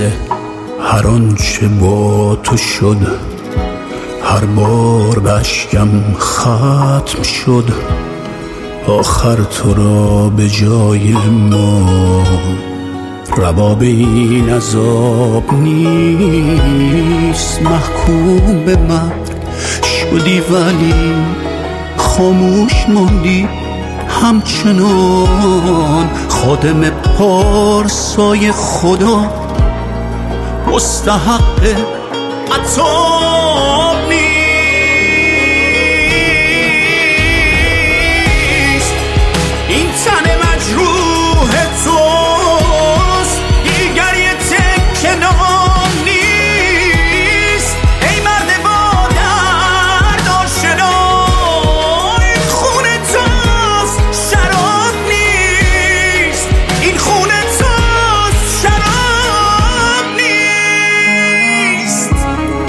تازه هر آنچه با تو شد هر بار به اشکم ختم شد. آخر تو را به جای ما رباب این عذاب نیست. محکوم به مرگ شدی ولی خاموش ماندی همچنان. خادم پارسای خدا مستحق عطاب نیست. این تن مجروح توست دیگر یه تکه نام نیست. ای مرد با درد آشنا این خون توست شراب نیست. این خون توست شراب نیست.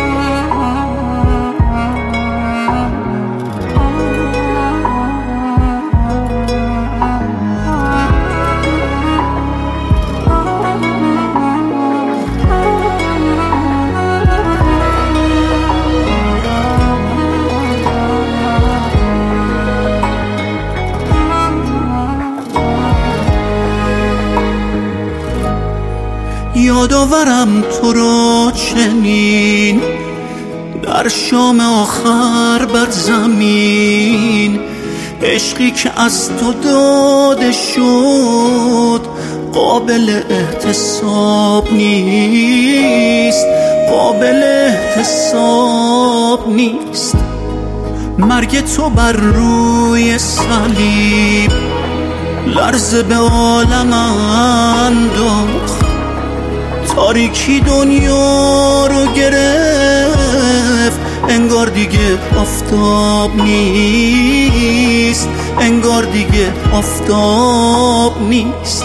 یادآورم تو را چنین در شام آخر بر زمین. عشقی که از تو داده شد قابل احتساب نیست. قابل احتساب نیست. مرگ تو بر روی صلیب لرزه به عالم انداخت. تاریکی دنیا رو گرفت. انگار دیگه آفتاب نیست. انگار دیگه آفتاب نیست.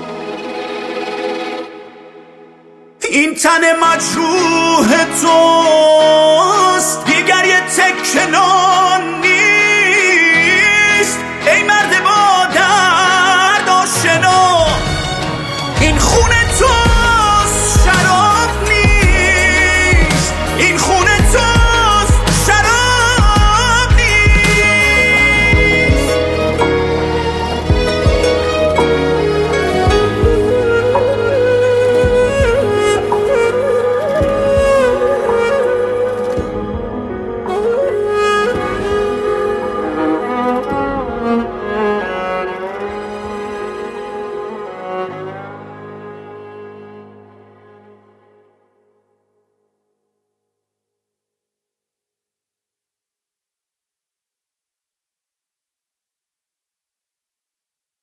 این تن مجروح توست دیگر یه تکه نان